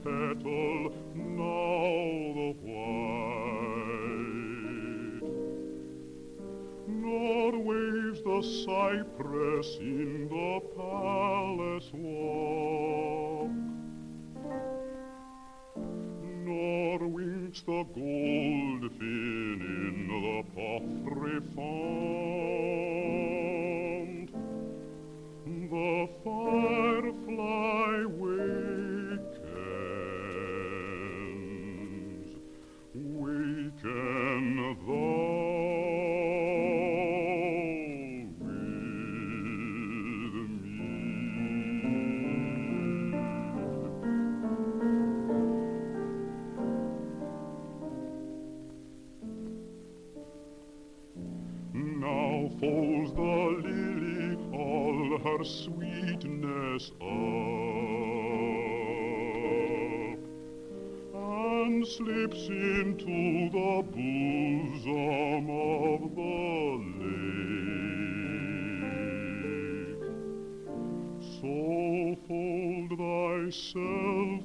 petal, now the white. Nor waves the cypress in the palace walk, nor winks the goldfin in the porphyry font. The firefly wakens, waken thou with me. Now folds the lily all her sweetness up, and slips into the bosom of the lake. So fold thyself